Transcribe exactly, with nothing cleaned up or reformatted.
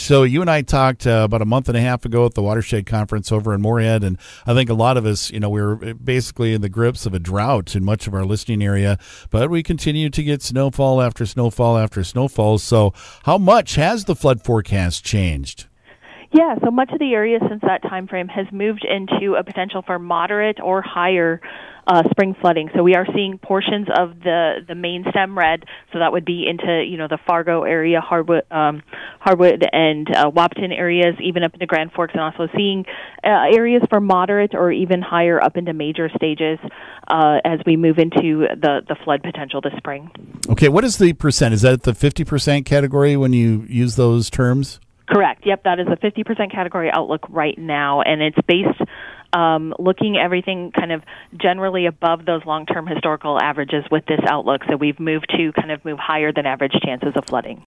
So you and I talked uh, about a month and a half ago at the Watershed Conference over in Moorhead, and I think a lot of us, you know, we were basically in the grips of a drought in much of our listening area, but we continue to get snowfall after snowfall after snowfall. So how much has the flood forecast changed? Yeah, so much of the area since that time frame has moved into a potential for moderate or higher uh, spring flooding. So we are seeing portions of the, the main stem red, so that would be into, you know, the Fargo area, Hardwood, um, Hardwood and uh, Wahpeton areas, even up into Grand Forks, and also seeing uh, areas for moderate or even higher up into major stages uh, as we move into the, the flood potential this spring. Okay, what is the percent? Is that the fifty percent category when you use those terms? Correct. Yep, that is a fifty percent category outlook right now, and it's based um, looking everything kind of generally above those long-term historical averages with this outlook. So we've moved to kind of move higher than average chances of flooding.